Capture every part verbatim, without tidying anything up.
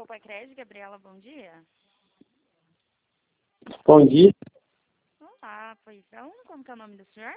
Poupa Crédito, Gabriela, bom dia. Bom dia. Olá, pois não? Como que é o nome do senhor?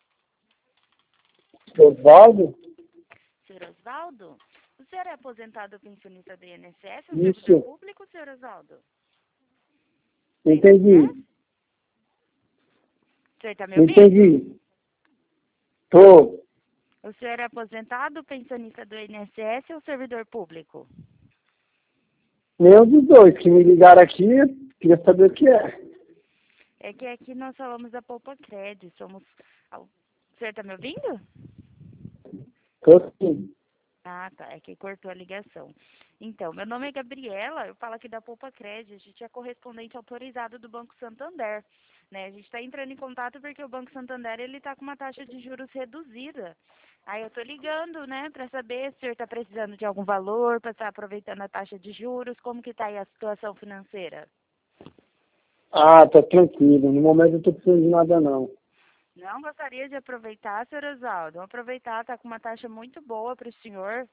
Osvaldo? Senhor Osvaldo? O senhor é aposentado ou pensionista do I N S S ou Isso. servidor público, senhor Osvaldo? Do Entendi. I N S S? O senhor está me ouvindo? Entendi. Tô. O senhor é aposentado, pensionista do I N S S ou servidor público? Nenhum dos dois que me ligaram aqui, queria saber o que é. É que aqui nós falamos da Poupa Crédito, somos... O senhor está me ouvindo? Tô sim. Ah, tá. É que cortou a ligação. Então, meu nome é Gabriela, eu falo aqui da Poupa Crédito, a gente é correspondente autorizado do Banco Santander, né? A gente está entrando em contato porque o Banco Santander, ele está com uma taxa de juros reduzida. Aí eu tô ligando, né, para saber se o senhor está precisando de algum valor, para estar aproveitando a taxa de juros, como que está aí a situação financeira? Ah, tá tranquilo. No momento eu tô precisando de nada não. Não gostaria de aproveitar, senhor Osvaldo? Vamos aproveitar, tá com uma taxa muito boa para o senhor.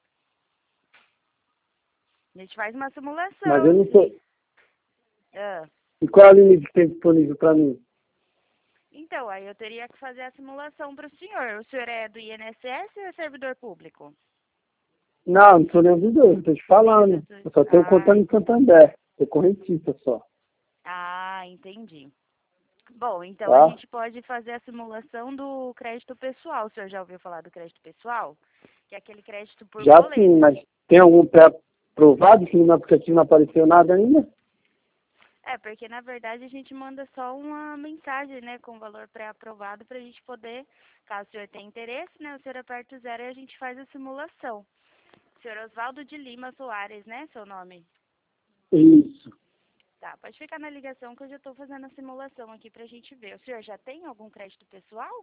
A gente faz uma simulação. Mas eu não tô. Ah. E qual é o limite que tem disponível para mim? Então, aí eu teria que fazer a simulação para o senhor. O senhor é do I N S S ou é servidor público? Não, não sou nenhum dos dois, tô te falando. Eu só tenho Ah, conta no Santander. Sou correntista só. ah, entendi. Bom, então a Tá? gente pode fazer a simulação do crédito pessoal. O senhor já ouviu falar do crédito pessoal? Que é aquele crédito por Já boleto. sim, mas tem algum pré-aprovado que no aplicativo não apareceu nada ainda? É, porque na verdade a gente manda só uma mensagem, né, com valor pré-aprovado para a gente poder, caso o senhor tenha interesse, né, o senhor aperta o zero e a gente faz a simulação. Senhor Osvaldo de Lima Soares, né, seu nome? Isso. Tá, pode ficar na ligação que eu já estou fazendo a simulação aqui pra gente ver. O senhor já tem algum crédito pessoal?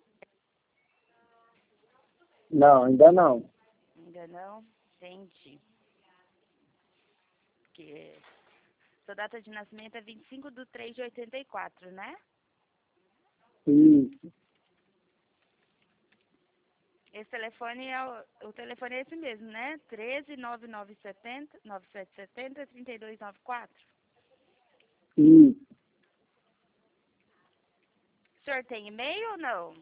Não, ainda não. Ainda não? Entendi. Porque sua data de nascimento é vinte e cinco de três de oitenta e quatro, né? Isso. Esse telefone é o, o telefone é esse mesmo, né? treze, nove nove sete zero, nove sete sete zero, três dois nove quatro. Isso. O senhor tem e-mail ou não?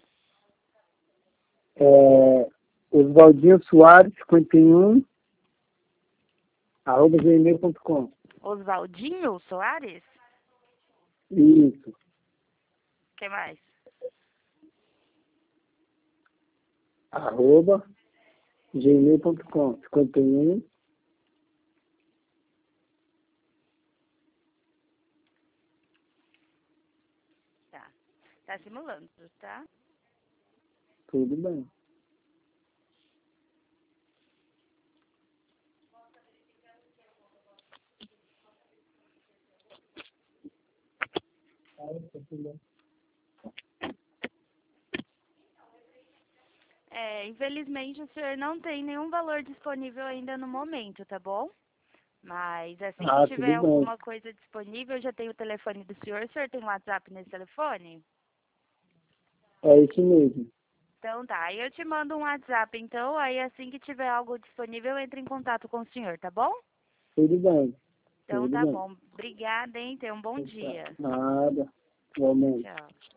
É, Oswaldinho Soares, cinquenta e um, arroba gmail ponto com. Oswaldinho Soares? Isso. O que mais? Arroba gmail ponto com. cinquenta e um. Tá. Tá simulando, tá? Tudo bem. É, infelizmente o senhor não tem nenhum valor disponível ainda no momento, tá bom? Mas assim que Ah, tiver tudo bem. alguma coisa disponível, eu já tenho o telefone do senhor. O senhor tem WhatsApp nesse telefone? É isso mesmo. Então tá, aí eu te mando um WhatsApp, então, aí assim que tiver algo disponível, eu entro em contato com o senhor, tá bom? Tudo bem. Então Tudo tá bem. bom. Obrigada, hein? Tenha um bom dia. Nada. Igualmente. Tchau.